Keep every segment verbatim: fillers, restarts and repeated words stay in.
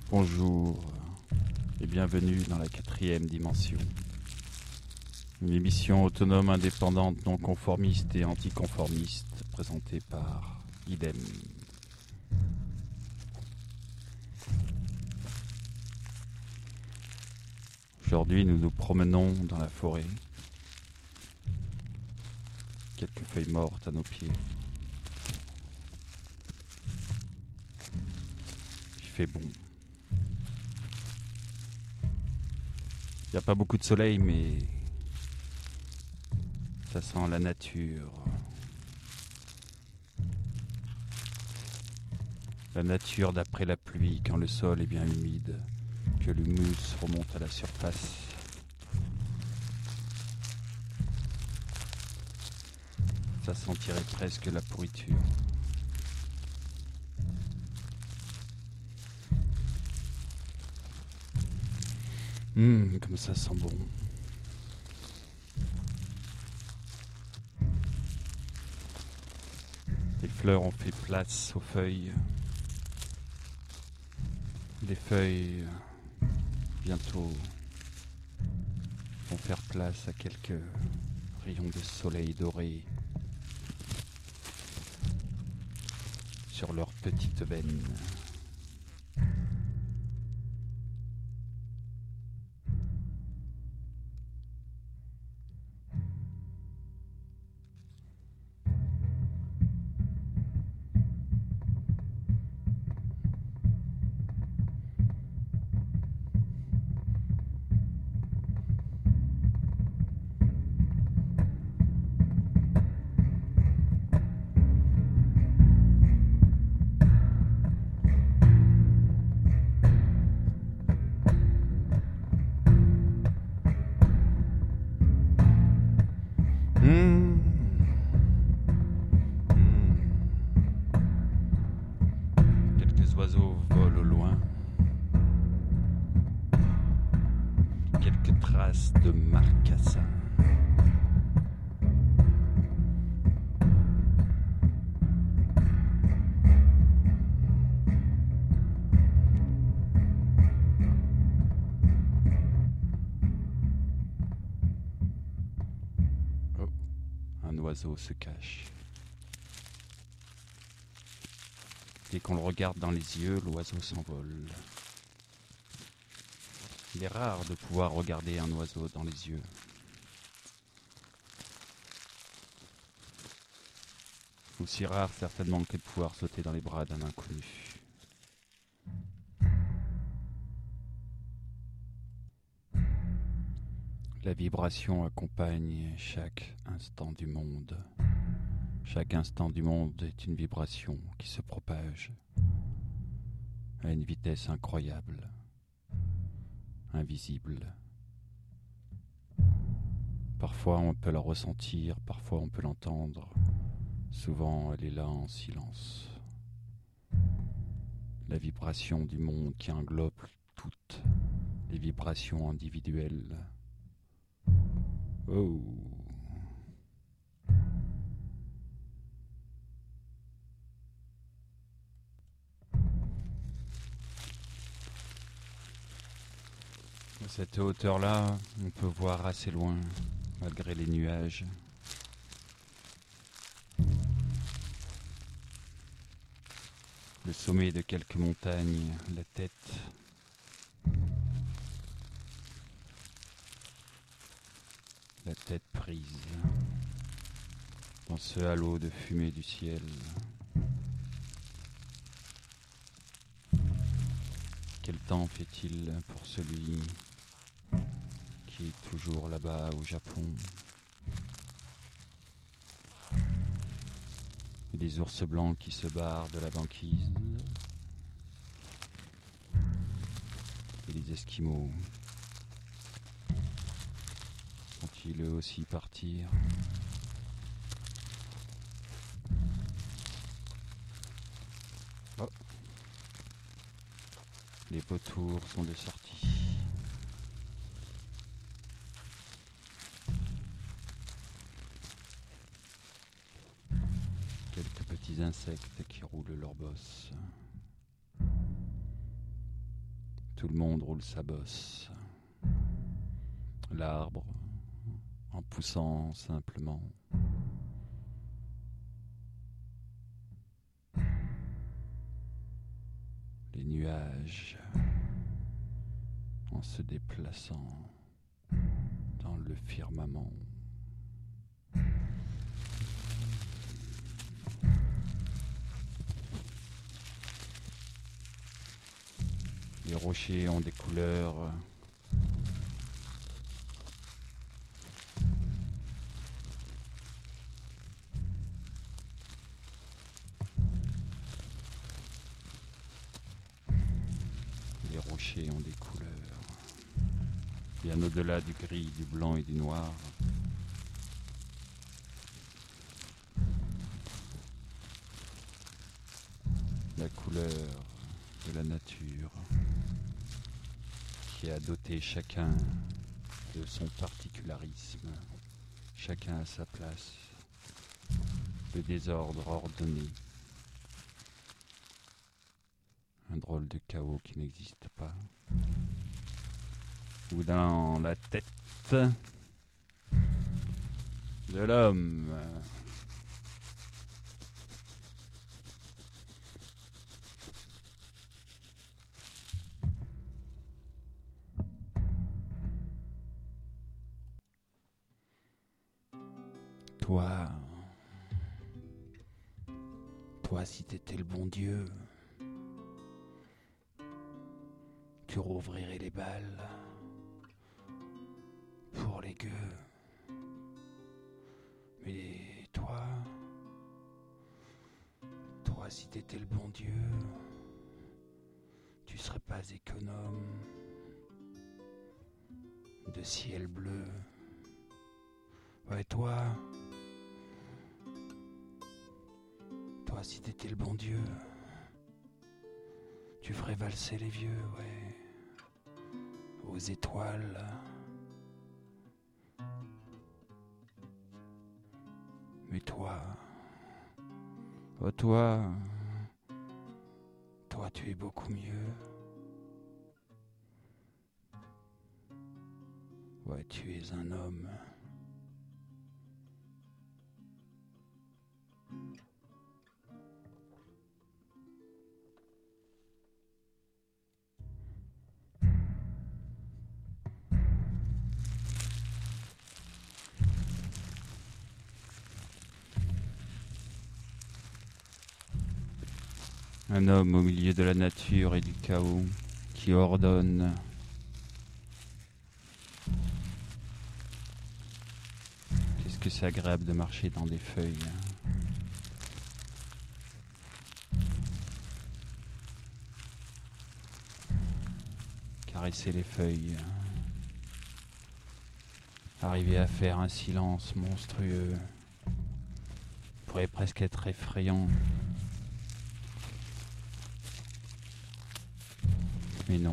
Bonjour et bienvenue dans la quatrième dimension. Une émission autonome, indépendante, non conformiste et anticonformiste présentée par Idem. Aujourd'hui, nous nous promenons dans la forêt. Quelques feuilles mortes à nos pieds. Il fait bon. Il n'y a pas beaucoup de soleil, mais ça sent la nature. La nature d'après la pluie, quand le sol est bien humide, que l'humus remonte à la surface. Ça sentirait presque la pourriture. Hum, comme ça sent bon. Les fleurs ont fait place aux feuilles. Les feuilles, bientôt, vont faire place à quelques rayons de soleil doré sur leurs petites veines. Mmh. Mmh. Quelques oiseaux volent au loin. Quelques traces de marcassins. Un oiseau se cache. Dès qu'on le regarde dans les yeux, l'oiseau s'envole. Il est rare de pouvoir regarder un oiseau dans les yeux. Aussi rare certainement que de pouvoir sauter dans les bras d'un inconnu. La vibration accompagne chaque instant du monde. Chaque instant du monde est une vibration qui se propage à une vitesse incroyable, invisible. Parfois on peut la ressentir, parfois on peut l'entendre. Souvent elle est là en silence. La vibration du monde qui englobe toutes les vibrations individuelles. Oh! À cette hauteur-là, on peut voir assez loin, malgré les nuages. Le sommet de quelques montagnes, la tête. La tête prise dans ce halo de fumée du ciel. Quel temps fait-il pour celui qui est toujours là-bas au Japon? Et des ours blancs qui se barrent de la banquise. Et les Esquimaux. Vont-ils eux aussi partir? Oh. Les vautours sont de sortie. Quelques petits insectes qui roulent leur bosse. le monde roule sa bosse. L'arbre, en poussant simplement. Les nuages, en se déplaçant dans le firmament. Les rochers ont des couleurs les rochers ont des couleurs bien au-delà du gris, du blanc et du noir. La couleur de la nature qui a doté chacun de son particularisme, chacun à sa place, le désordre ordonné, un drôle de chaos qui n'existe pas, ou dans la tête de l'homme. Toi, toi si t'étais le bon Dieu, tu rouvrirais les balles pour les gueux. Mais toi, toi si t'étais le bon Dieu, tu serais pas économe de ciel bleu. Ouais, toi, toi si t'étais le bon Dieu, tu ferais valser les vieux, ouais, aux étoiles. Mais toi, oh toi, toi tu es beaucoup mieux. Ouais, tu es un homme. Un homme au milieu de la nature et du chaos qui ordonne. Qu'est-ce que c'est agréable de marcher dans des feuilles. Caresser les feuilles. Arriver à faire un silence monstrueux. Pourrait presque être effrayant. Mais non,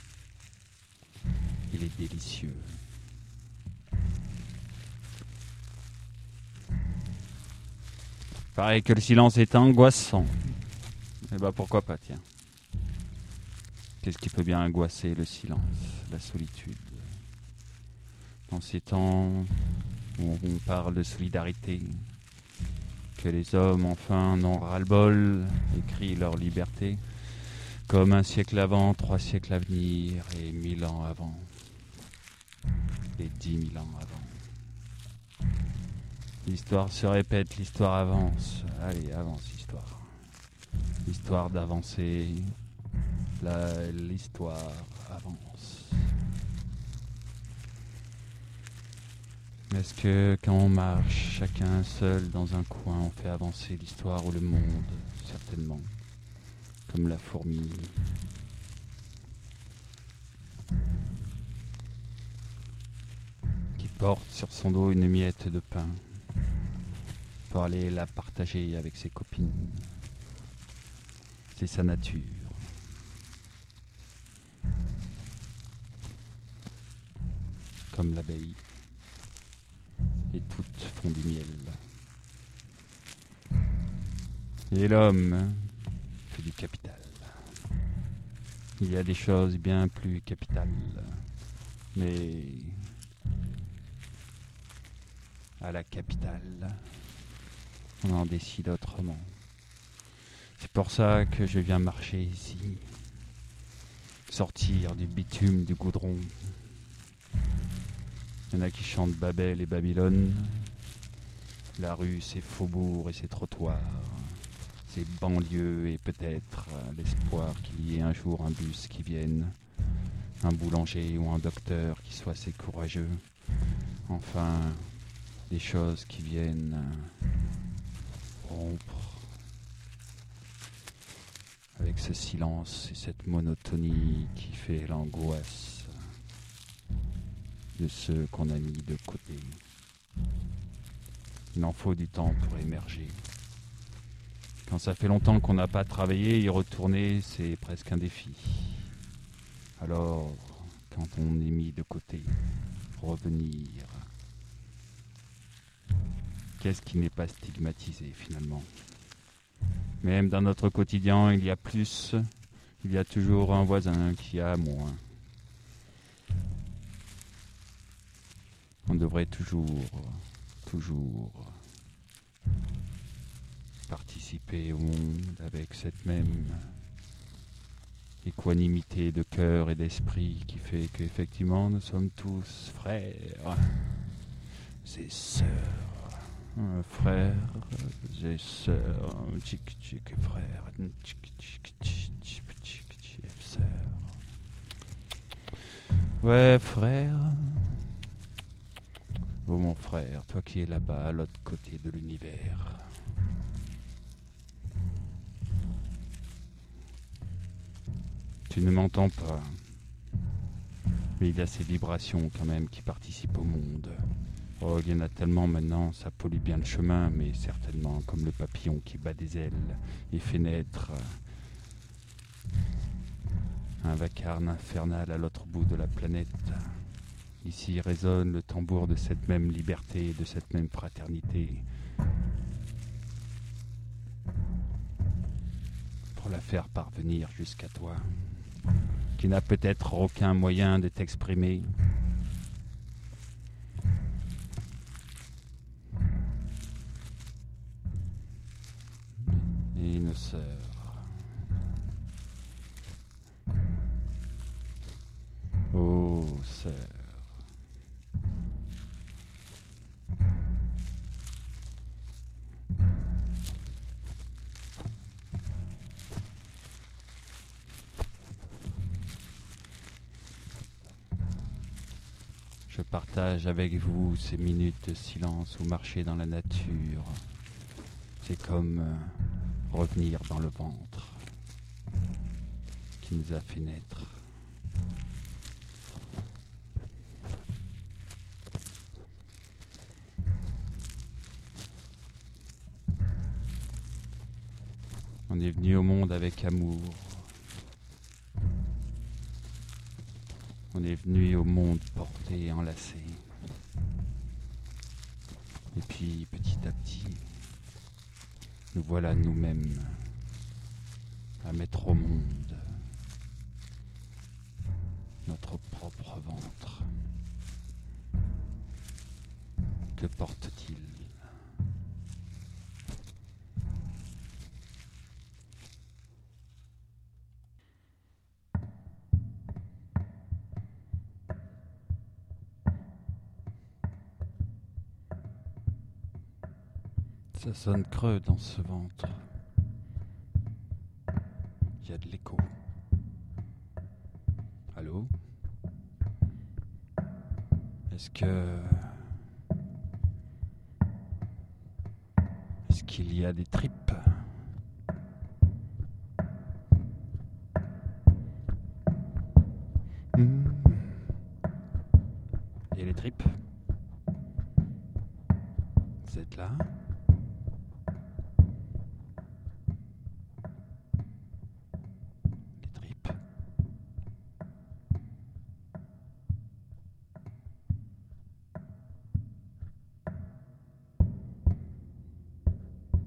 il est délicieux. Pareil que le silence est angoissant. Eh ben pourquoi pas, tiens. Qu'est-ce qui peut bien angoisser le silence, la solitude? Dans ces temps où on parle de solidarité, que les hommes enfin n'ont ras-le-bol et crient leur liberté, comme un siècle avant, trois siècles à venir et mille ans avant. Et dix mille ans avant. L'histoire se répète, l'histoire avance. Allez, avance, histoire. L'histoire d'avancer. La, l'histoire avance. Est-ce que quand on marche, chacun seul dans un coin, on fait avancer l'histoire ou le monde? Certainement. Comme la fourmi. Qui porte sur son dos une miette de pain pour aller la partager avec ses copines. C'est sa nature. Comme l'abeille. Et toutes font du miel. Et l'homme fait du capital. Il y a des choses bien plus capitales, mais à la capitale, on en décide autrement. C'est pour ça que je viens marcher ici, sortir du bitume, du goudron. Il y en a qui chantent Babel et Babylone, la rue, ses faubourgs et ses trottoirs, ses banlieues et peut-être l'espoir qu'il y ait un jour un bus qui vienne, un boulanger ou un docteur qui soit assez courageux. Enfin, des choses qui viennent rompre avec ce silence et cette monotonie qui fait l'angoisse de ceux qu'on a mis de côté. Il en faut du temps pour émerger. Quand ça fait longtemps qu'on n'a pas travaillé, y retourner, c'est presque un défi. Alors, quand on est mis de côté, revenir, qu'est-ce qui n'est pas stigmatisé finalement ? Même dans notre quotidien, il y a plus, il y a toujours un voisin qui a moins. On devrait toujours, toujours participer au monde avec cette même équanimité de cœur et d'esprit qui fait qu'effectivement nous sommes tous frères et sœurs. Frères et sœurs, tchic tchic frères, tchic tchic tchic tchic tchic sœurs. Ouais, frère. Oh mon frère, toi qui es là-bas à l'autre côté de l'univers. Tu ne m'entends pas, mais il y a ces vibrations quand même qui participent au monde. Oh, il y en a tellement maintenant, ça pollue bien le chemin, mais certainement comme le papillon qui bat des ailes et fait naître un vacarme infernal à l'autre bout de la planète. Ici résonne le tambour de cette même liberté, de cette même fraternité. Pour la faire parvenir jusqu'à toi, qui n'a peut-être aucun moyen de t'exprimer. Et nos sœurs. Oh, sœurs. Je partage avec vous ces minutes de silence où marcher dans la nature, c'est comme euh, revenir dans le ventre qui nous a fait naître. On est venu au monde avec amour. On est venu au monde porté et enlacé. Et puis, petit à petit, nous voilà nous-mêmes à mettre au monde notre propre ventre. Que porte-t-il ? Ça sonne creux dans ce ventre. Il y a de l'écho. Allô ? Est-ce que... Est-ce qu'il y a des tripes ? hmm. Il y a les tripes ? Vous êtes là ?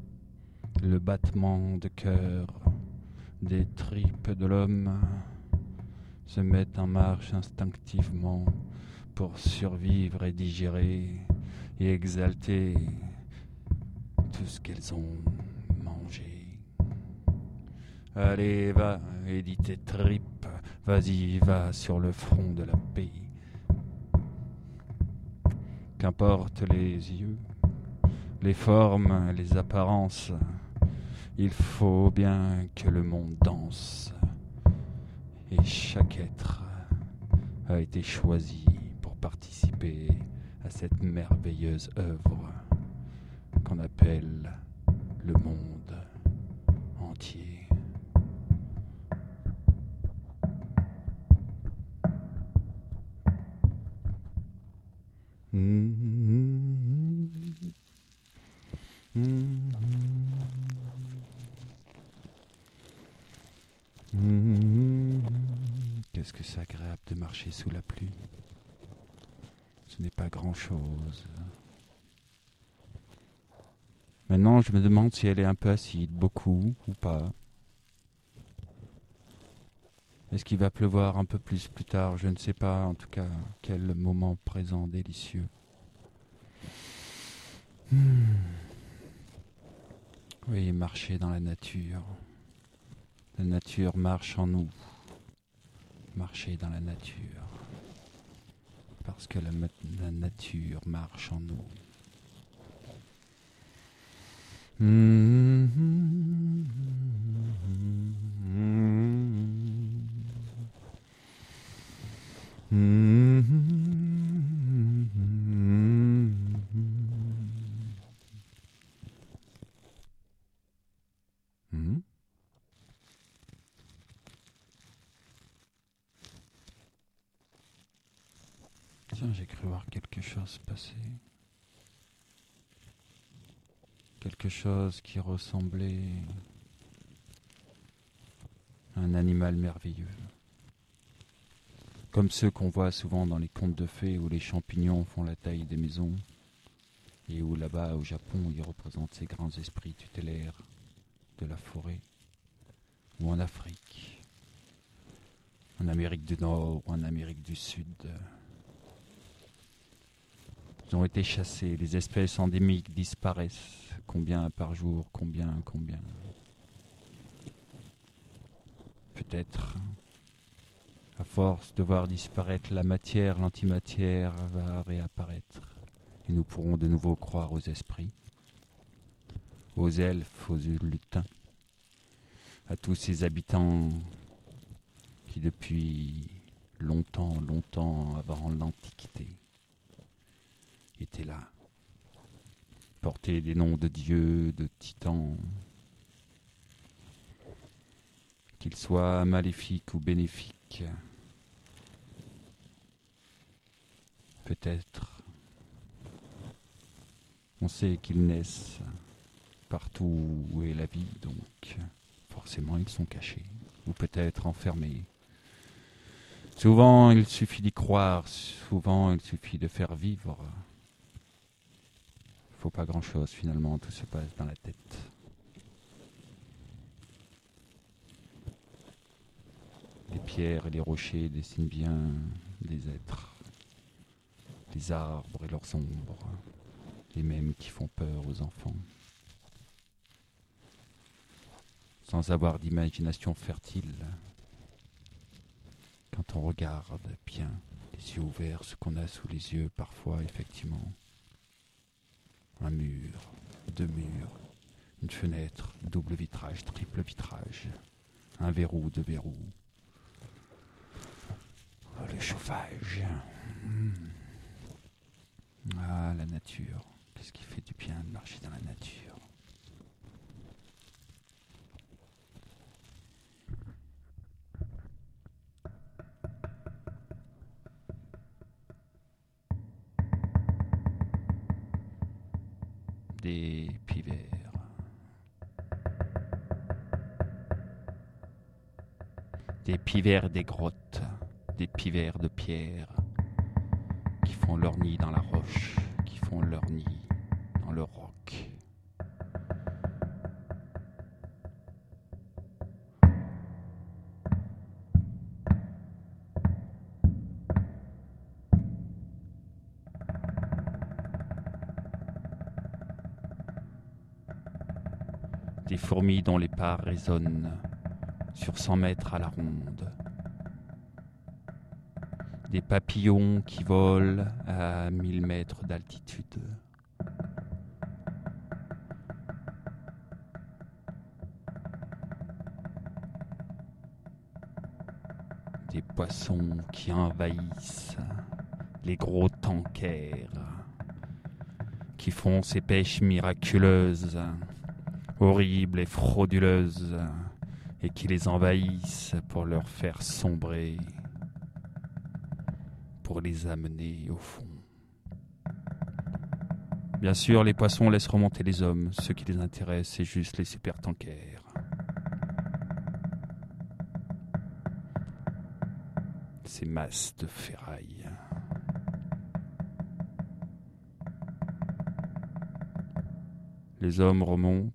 Le battement de cœur des tripes de l'homme se mettent en marche instinctivement pour survivre et digérer et exalter tout ce qu'elles ont mangé. Allez, va, édite tes tripes, vas-y, va sur le front de la paix. Qu'importe les yeux, les formes, les apparences, il faut bien que le monde danse. Et chaque être a été choisi pour participer à cette merveilleuse œuvre qu'on appelle le monde entier. Mmh. Mmh. Mmh. Qu'est-ce que c'est agréable de marcher sous la pluie. Ce n'est pas grand-chose. Maintenant, je me demande si elle est un peu acide, beaucoup ou pas. Est-ce qu'il va pleuvoir un peu plus plus tard? Je ne sais pas. En tout cas, quel moment présent délicieux. Mmh. Oui, marcher dans la nature. La nature marche en nous. Marcher dans la nature. Parce que la, la nature marche en nous. Mmh. Mmh. Mmh. Tiens, j'ai cru voir quelque chose passer. Quelque chose qui ressemblait à un animal merveilleux. Comme ceux qu'on voit souvent dans les contes de fées où les champignons font la taille des maisons et où là-bas au Japon ils représentent ces grands esprits tutélaires de la forêt, ou en Afrique, en Amérique du Nord ou en Amérique du Sud. Ils ont été chassés, les espèces endémiques disparaissent. Combien par jour, combien, combien. Peut-être, à force de voir disparaître la matière, l'antimatière va réapparaître. Et nous pourrons de nouveau croire aux esprits, aux elfes, aux lutins, à tous ces habitants qui depuis longtemps, longtemps avant l'Antiquité étaient là, portaient des noms de dieux, de titans, qu'ils soient maléfiques ou bénéfiques. Peut-être. On sait qu'ils naissent partout où est la vie, donc forcément ils sont cachés, ou peut-être enfermés. Souvent il suffit d'y croire, souvent il suffit de faire vivre. Il ne faut pas grand-chose finalement, tout se passe dans la tête. Les pierres et les rochers dessinent bien des êtres, les arbres et leurs ombres, les mêmes qui font peur aux enfants. Sans avoir d'imagination fertile, quand on regarde bien, les yeux ouverts, ce qu'on a sous les yeux, parfois effectivement, un mur, deux murs, une fenêtre, double vitrage, triple vitrage, un verrou, deux verrous, oh, le chauffage. Mmh. Ah, la nature, qu'est-ce qui fait du bien de marcher dans la nature? Des pivers. Des pivers des grottes, des pivers de pierre qui font leur nid dans la roche, qui font leur nid dans le roc. des fourmis dont les pas résonnent sur cent mètres à la ronde, des papillons qui volent à mille mètres d'altitude. Des poissons qui envahissent les gros tankers, qui font ces pêches miraculeuses, horribles et frauduleuses, et qui les envahissent pour leur faire sombrer, pour les amener au fond. Bien sûr, les poissons laissent remonter les hommes. Ce qui les intéresse, c'est juste les supertankers. Ces masses de ferraille. Les hommes remontent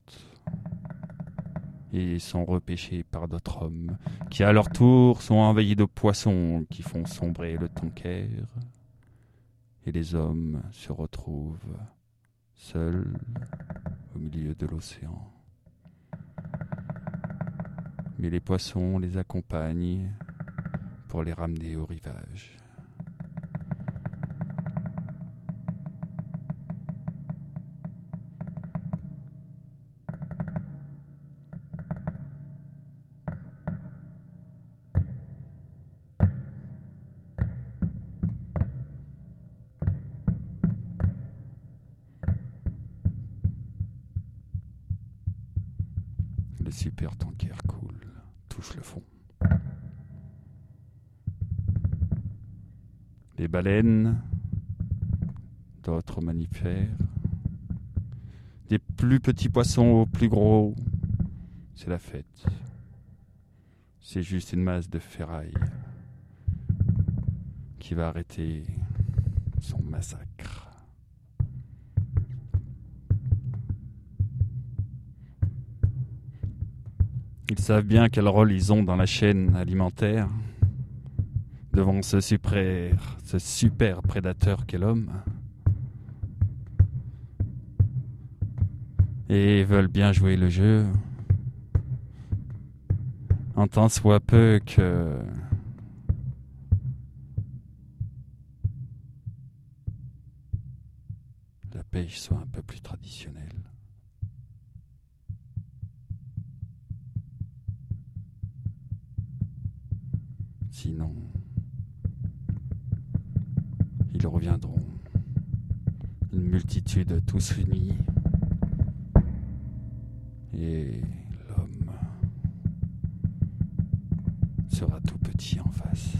et sont repêchés par d'autres hommes qui, à leur tour, sont envahis de poissons qui font sombrer le tanker. Et les hommes se retrouvent seuls au milieu de l'océan. Mais les poissons les accompagnent pour les ramener au rivage. Le supertanker coule, touche le fond. Les baleines, d'autres mammifères, des plus petits poissons aux plus gros, c'est la fête. C'est juste une masse de ferraille qui va arrêter son massacre. Ils savent bien quel rôle ils ont dans la chaîne alimentaire devant ce super, ce super prédateur qu'est l'homme. Et veulent bien jouer le jeu, en tant soit peu que la pêche soit un peu plus traditionnelle. Sinon, ils reviendront, une multitude tous unis, et l'homme sera tout petit en face.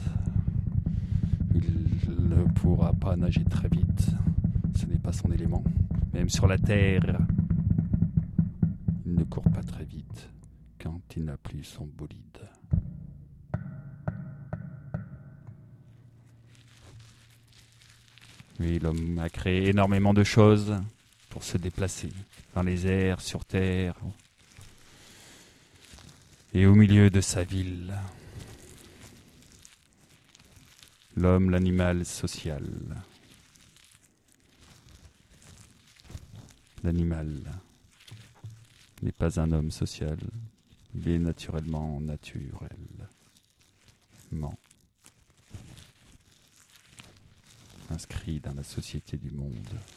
Il ne pourra pas nager très vite, ce n'est pas son élément. Même sur la terre, il ne court pas très vite quand il n'a plus son bolide. Oui, l'homme a créé énormément de choses pour se déplacer dans les airs, sur terre et au milieu de sa ville. L'homme, l'animal social. L'animal n'est pas un homme social, il est naturellement naturellement inscrit dans la société du monde.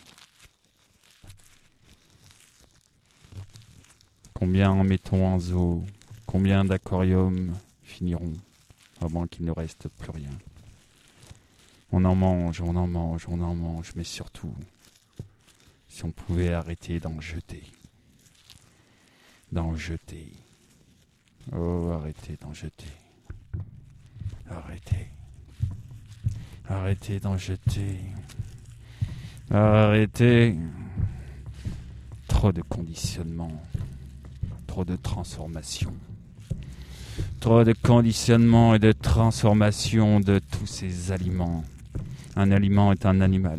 Combien en mettons en zoo, combien d'aquariums finiront avant qu'il ne reste plus rien. On en mange, on en mange, on en mange, mais surtout, si on pouvait arrêter d'en jeter. D'en jeter. Oh, arrêtez d'en jeter. Arrêtez. Arrêtez d'en jeter. Arrêtez. Trop de conditionnement. Trop de transformation. Trop de conditionnement et de transformation de tous ces aliments. Un aliment est un animal.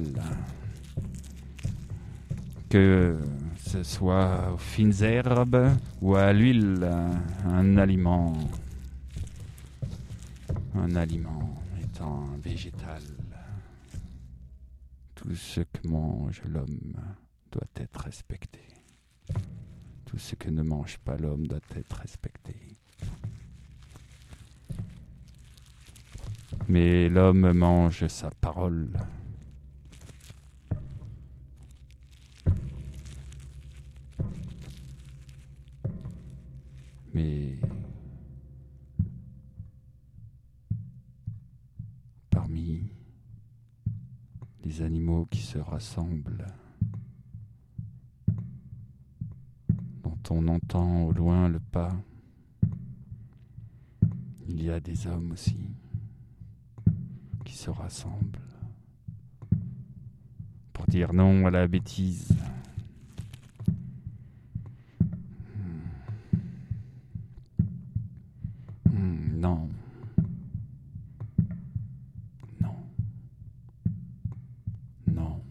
Que ce soit aux fines herbes ou à l'huile, un aliment. Un aliment étant un végétal. Tout ce que mange l'homme doit être respecté. Tout ce que ne mange pas l'homme doit être respecté. Mais l'homme mange sa parole. Mais parmi les animaux qui se rassemblent, dont on entend au loin le pas, il y a des hommes aussi qui se rassemblent pour dire non à la bêtise. Hmm, non. Non. Non.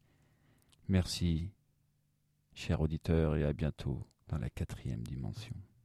Merci, cher auditeur, et à bientôt dans la quatrième dimension.